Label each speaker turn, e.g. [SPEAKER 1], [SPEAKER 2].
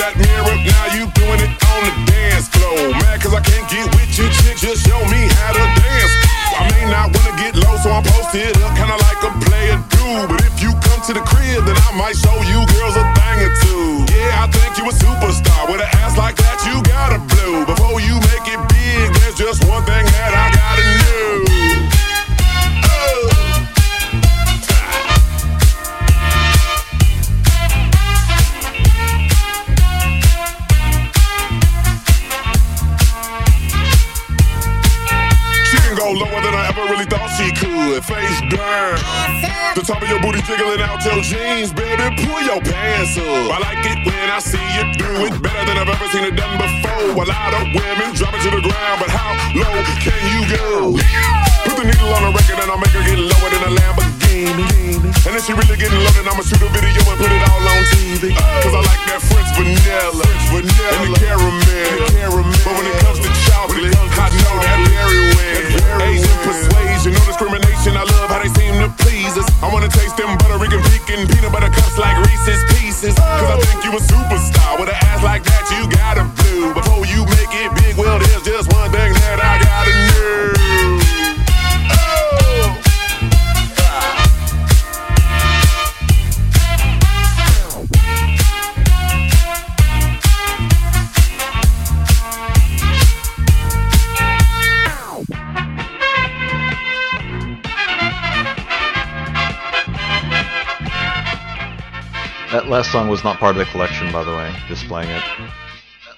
[SPEAKER 1] that mirror, now you doing it on the dance floor. Mad cause I can't get with you, chick, just show me how to dance. I may not wanna get low, so I'm posted up, kinda like a player do. But if you come to the crib, then I might show you girls a thing or two. Yeah, I think you a superstar, with an ass like that, you gotta blow. Before you make it big, there's just one thing that I gotta know. Go lower than I ever really thought she could. Face burn, the top of your booty jiggling out your jeans, baby. Pull your pants up. I like it when I see you do it better than I've ever seen it done before. A lot of women drop it to the ground, but how low can you go? Put the needle on the record and I'll make her get lower than a Lamborghini. And if she really getting loaded, I'ma shoot a video and put it all on TV. Cause I like that French vanilla and the caramel. But when it comes to chocolate, I know that very well. Asian persuasion, no discrimination. I love how they seem to please us. I wanna taste them Puerto Rican pecan peanut butter cups like Reese's Pieces. Cause I think you a superstar. With an ass like that, you gotta blue. Before you make it big, well, there's just one thing that I gotta know.
[SPEAKER 2] That last song was not part of the collection, by the way, just playing it.